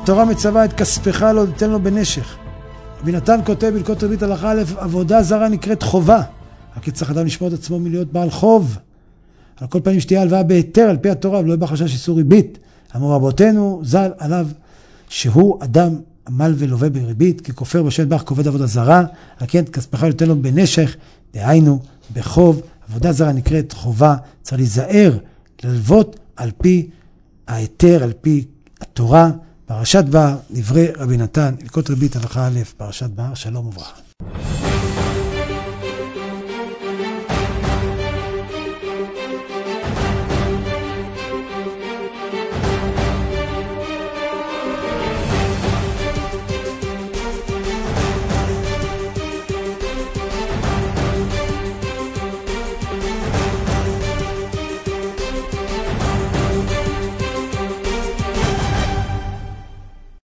התורה מצווה את כספך לא תיתן לו בנשך. רבי נתן כותב בהלכות ריבית הלכה א', עבודה זרה נקראת חובה. רק צריך אדם לשמור את עצמו מלהיות בעל חוב. על כל פנים שתהיה הלוואה בהיתר על פי התורה, ולא בחשש איסור ריבית. אמרו רבותינו ז"ל עליו שהוא אדם עמל ולווה בריבית, כי כופר בשם יתברך כעובד עבודה זרה, על כן כספך לא תיתן לו בנשך, דהיינו בחוב. עבודה זרה נקראת חובה, צריך להיזהר ללוות על פי ההיתר, על פי התורה. פרשת בר, דברי רבי נתן, הלכות ריבית הלכה א', פרשת בר, שלום וברכה.